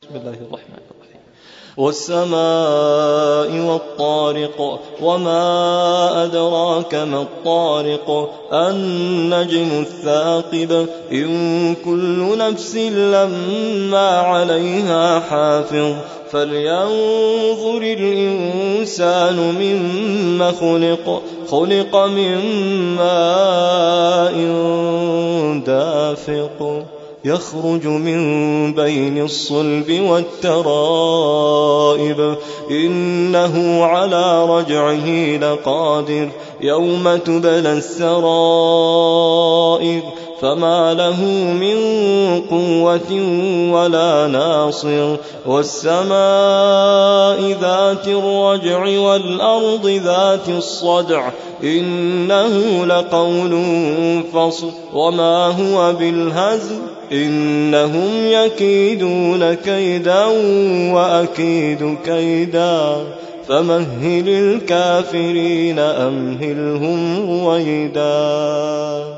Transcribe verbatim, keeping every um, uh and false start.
بسم الله الرحمن الرحيم. والسماء والطارق وما أدراك ما الطارق النجم الثاقب إن كل نفس لما عليها حافظ فلينظر الإنسان مما خلق خلق من ماء دافق يخرج من بين الصلب والترائب إنه على رجعه لقادر يوم تبلى السرائر فما له من قوة ولا ناصر والسماء ذات الرجع والأرض ذات الصدع إنه لقول فصل وما هو بالهزل إنهم يكيدون كيدا وأكيد كيدا فمهل الكافرين أمهلهم رويدا.